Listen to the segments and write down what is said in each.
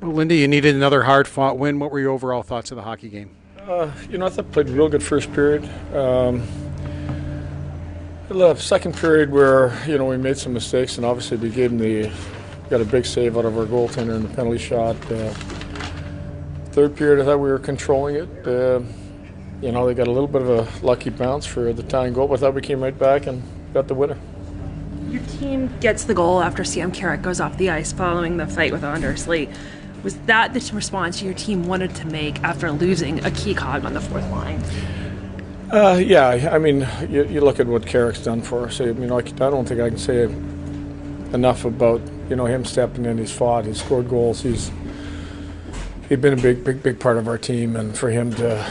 Well, Lindy, you needed another hard-fought win. What were your overall thoughts of the hockey game? I thought played a real good first period. The second period where, we made some mistakes, and obviously we got a big save out of our goaltender in the penalty shot. Third period, I thought we were controlling it. They got a little bit of a lucky bounce for the tying goal, but I thought we came right back and got the winner. Your team gets the goal after Sam Carrick goes off the ice following the fight with Anders Lee. Was that the response your team wanted to make after losing a key cog on the fourth line? Yeah, I mean, you look at what Carrick's done for us. I don't think I can say enough about him stepping in. He's fought. He's scored goals. He's been a big part of our team, and for him to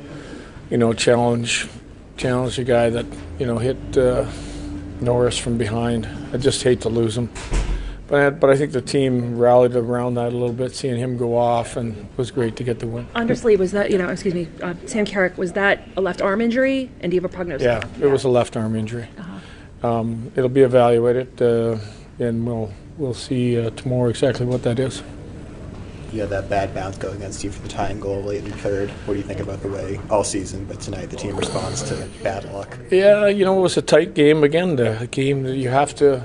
challenge a guy that hit Norris from behind. I just hate to lose him. But I think the team rallied around that a little bit, seeing him go off, and it was great to get the win. Anders Lee, was that, Sam Carrick, was that a left arm injury? And do you have a prognosis? Yeah, it was a left arm injury. It'll be evaluated, and we'll see tomorrow exactly what that is. You had that bad bounce go against you for the tying goal late in the third. What do you think about the way all season, but tonight the team responds to bad luck? Yeah, it was a tight game again. A game that you have to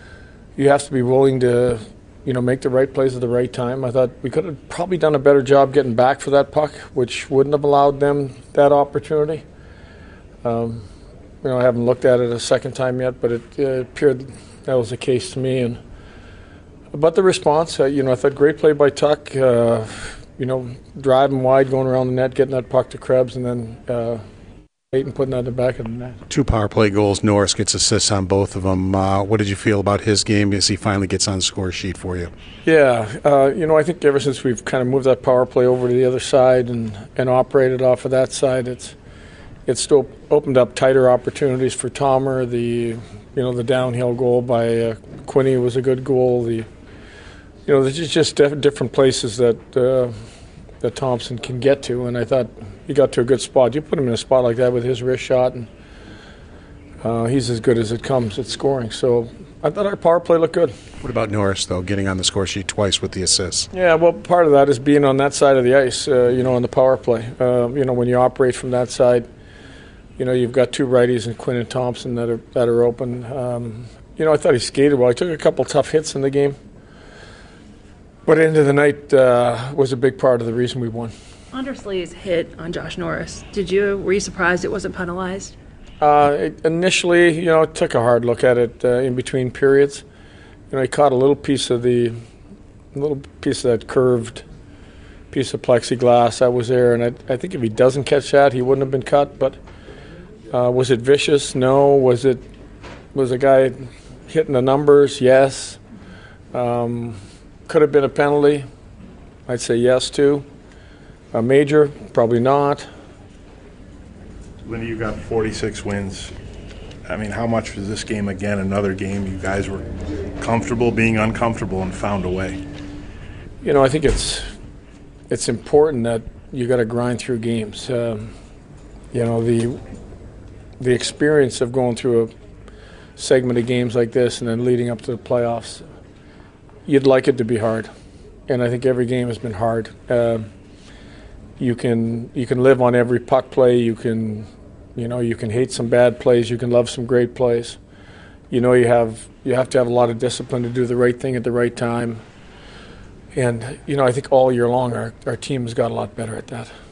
be willing to, make the right plays at the right time. I thought we could have probably done a better job getting back for that puck, which wouldn't have allowed them that opportunity. I haven't looked at it a second time yet, but it appeared that was the case to me. But the response, I thought great play by Tuck, driving wide, going around the net, getting that puck to Krebs, and then and putting that in the back of the net. 2 power play goals. Norris gets assists on both of them. What did you feel about his game as he finally gets on the score sheet for you? Yeah, I think ever since we've kind of moved that power play over to the other side and operated off of that side, it's still opened up tighter opportunities for Tomer. The downhill goal by Quinney was a good goal. There's just different places that Thompson can get to, and I thought he got to a good spot. You put him in a spot like that with his wrist shot, and he's as good as it comes at scoring. So I thought our power play looked good. What about Norris, though, getting on the score sheet twice with the assists? Yeah, well, part of that is being on that side of the ice, on the power play. When you operate from that side, you've got 2 righties and Quinn and Thompson that are open. I thought he skated well. He took a couple tough hits in the game. But end of the night was a big part of the reason we won. Anders Lee's hit on Josh Norris. Were you surprised it wasn't penalized? Initially, took a hard look at it in between periods. He caught a little piece of that curved piece of plexiglass that was there, and I think if he doesn't catch that, he wouldn't have been cut. But was it vicious? No. Was a guy hitting the numbers? Yes. Could have been a penalty. I'd say yes to. A major? Probably not. Lindy, you got 46 wins. I mean, how much was this game again another game you guys were comfortable being uncomfortable and found a way? I think it's important that you got to grind through games. The experience of going through a segment of games like this and then leading up to the playoffs, you'd like it to be hard, and I think every game has been hard. You can live on every puck play. You can hate some bad plays. You can love some great plays. You have to have a lot of discipline to do the right thing at the right time. And I think all year long our team has got a lot better at that.